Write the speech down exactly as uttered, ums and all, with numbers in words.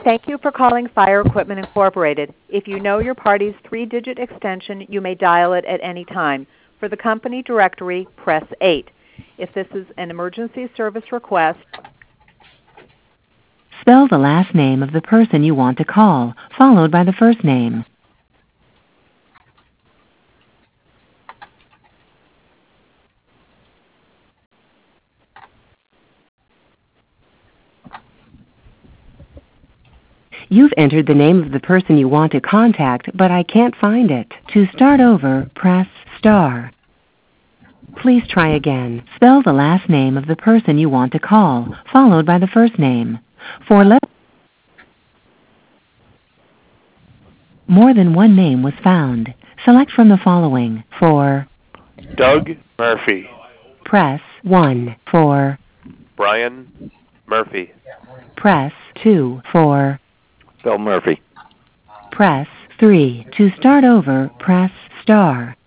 Thank you for calling Fire Equipment Incorporated. If you know your party's three-digit extension, you may dial it at any time. For the company directory, press eight. If this is an emergency service request, spell the last name of the person you want to call, followed by the first name. You've entered the name of the person you want to contact, but I can't find it. To start over, press star. Please try again. Spell the last name of the person you want to call, followed by the first name. For le- more than one name was found. Select from the following. For Doug Murphy. Press one. For Brian Murphy. Press two. For Bill Murphy. Press three. To start over, press star.